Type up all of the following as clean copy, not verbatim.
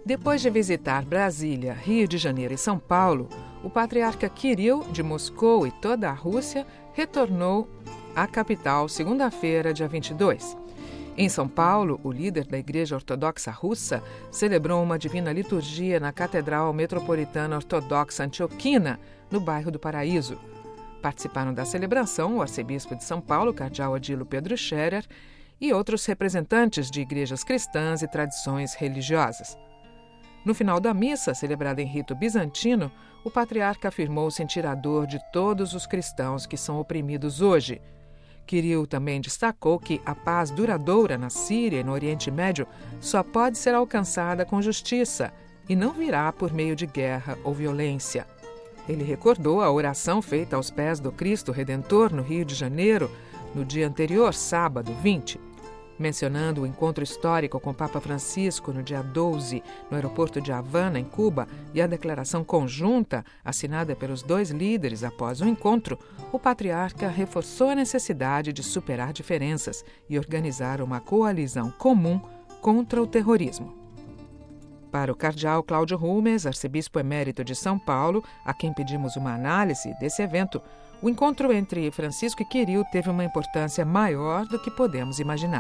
Depois de visitar Brasília, Rio de Janeiro e São Paulo, o patriarca Kirill, de Moscou e toda a Rússia, retornou à capital segunda-feira, dia 22. Em São Paulo, o líder da Igreja Ortodoxa Russa celebrou uma divina liturgia na Catedral Metropolitana Ortodoxa Antioquina, no bairro do Paraíso. Participaram da celebração o arcebispo de São Paulo, cardeal Odilo Pedro Scherer, e outros representantes de igrejas cristãs e tradições religiosas. No final da missa, celebrada em rito bizantino, o patriarca afirmou sentir a dor de todos os cristãos que são oprimidos hoje. Kirill também destacou que a paz duradoura na Síria e no Oriente Médio só pode ser alcançada com justiça e não virá por meio de guerra ou violência. Ele recordou a oração feita aos pés do Cristo Redentor no Rio de Janeiro, no dia anterior, sábado 20. Mencionando o encontro histórico com o Papa Francisco no dia 12, no aeroporto de Havana, em Cuba, e a declaração conjunta assinada pelos dois líderes após o encontro, o patriarca reforçou a necessidade de superar diferenças e organizar uma coalizão comum contra o terrorismo. Para o cardeal Cláudio Rumes, arcebispo emérito de São Paulo, a quem pedimos uma análise desse evento, o encontro entre Francisco e Kirill teve uma importância maior do que podemos imaginar.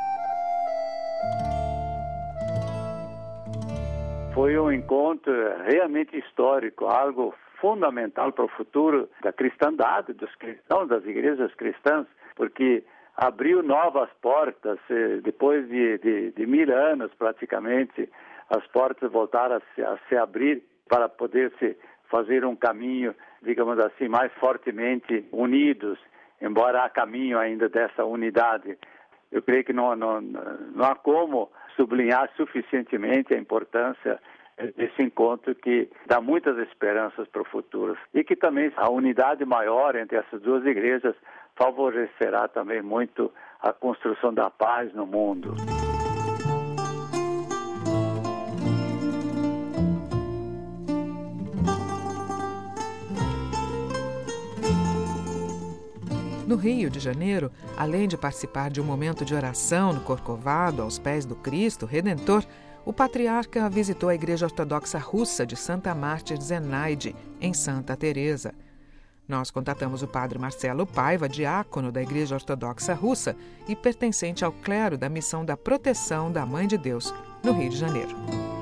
Foi um encontro realmente histórico, algo fundamental para o futuro da cristandade, dos cristãos, das igrejas cristãs, porque abriu novas portas, depois de 1000 anos praticamente, as portas voltaram a se abrir para poder se fazer um caminho, digamos assim, mais fortemente unidos, embora há caminho ainda dessa unidade. Eu creio que não há como sublinhar suficientemente a importância desse encontro que dá muitas esperanças para o futuro e que também a unidade maior entre essas duas igrejas favorecerá também muito a construção da paz no mundo. No Rio de Janeiro, além de participar de um momento de oração no Corcovado, aos pés do Cristo Redentor, o patriarca visitou a Igreja Ortodoxa Russa de Santa Mártir Zenaide, em Santa Teresa. Nós contatamos o padre Marcelo Paiva, diácono da Igreja Ortodoxa Russa e pertencente ao clero da Missão da Proteção da Mãe de Deus, no Rio de Janeiro.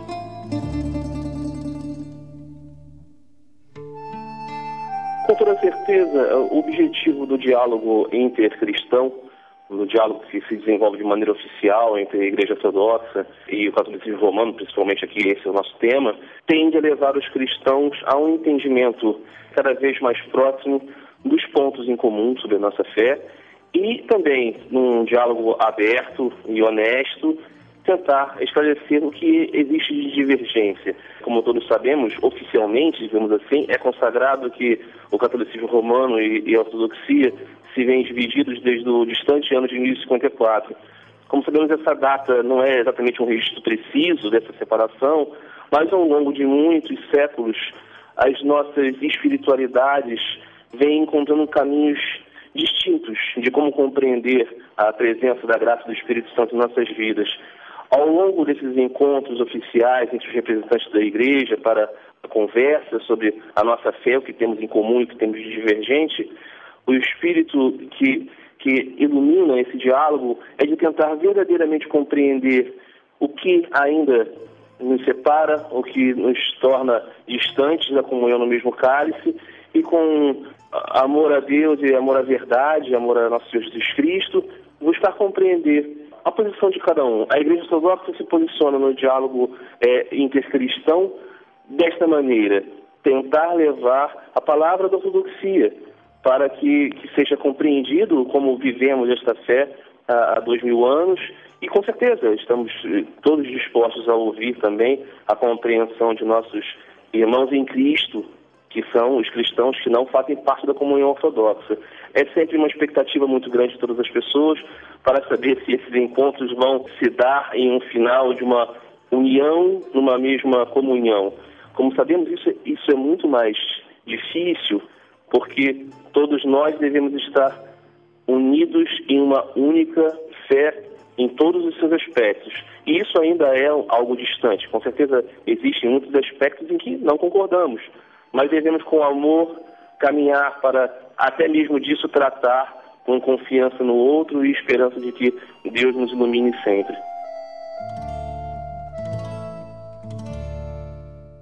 Com toda certeza, o objetivo do diálogo intercristão, do diálogo que se desenvolve de maneira oficial entre a Igreja Ortodoxa e o catolicismo romano, principalmente aqui esse é o nosso tema, tende a levar os cristãos a um entendimento cada vez mais próximo dos pontos em comum sobre a nossa fé e também, num diálogo aberto e honesto, tentar esclarecer o que existe de divergência. Como todos sabemos, oficialmente, digamos assim, é consagrado que o catolicismo romano e a ortodoxia se vêm divididos desde o distante ano de 1054. Como sabemos, essa data não é exatamente um registro preciso dessa separação, mas ao longo de muitos séculos, as nossas espiritualidades vêm encontrando caminhos distintos de como compreender a presença da graça do Espírito Santo em nossas vidas. Ao longo desses encontros oficiais entre os representantes da Igreja para a conversa sobre a nossa fé, o que temos em comum e o que temos de divergente, o espírito que ilumina esse diálogo é de tentar verdadeiramente compreender o que ainda nos separa, o que nos torna distantes da comunhão no mesmo cálice e com amor a Deus e amor à verdade, amor a nosso Senhor Jesus Cristo, buscar compreender a posição de cada um. A Igreja Ortodoxa se posiciona no diálogo intercristão desta maneira, tentar levar a palavra da ortodoxia para que seja compreendido como vivemos esta fé há 2000 anos e com certeza estamos todos dispostos a ouvir também a compreensão de nossos irmãos em Cristo, que são os cristãos que não fazem parte da comunhão ortodoxa. É sempre uma expectativa muito grande de todas as pessoas para saber se esses encontros vão se dar em um final de uma união numa mesma comunhão. Como sabemos, isso é muito mais difícil, porque todos nós devemos estar unidos em uma única fé em todos os seus aspectos. E isso ainda é algo distante. Com certeza existem muitos aspectos em que não concordamos, mas devemos com amor caminhar para até mesmo disso tratar com confiança no outro e esperança de que Deus nos ilumine sempre.